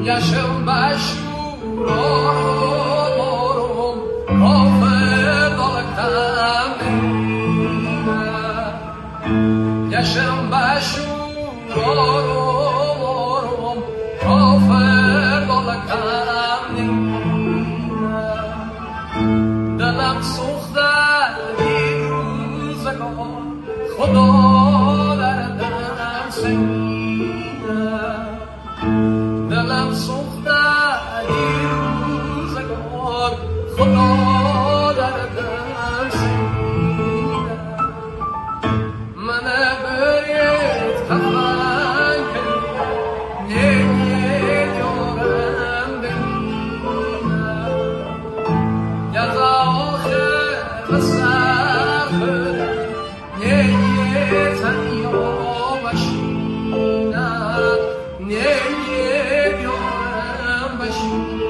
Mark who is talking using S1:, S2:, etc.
S1: Yaşım başvur olurum Kafir balıktan Yaşım başvur olurum Kafir balıktan Dilim soğukta bir روزگار خدا دردم سینه دلم سوخته این روزگار خدا دردم سینه من برید کفن کنی نیت یارم بینه یزا آخر بسر نیت تنیا بشینه نیت یارم بشینه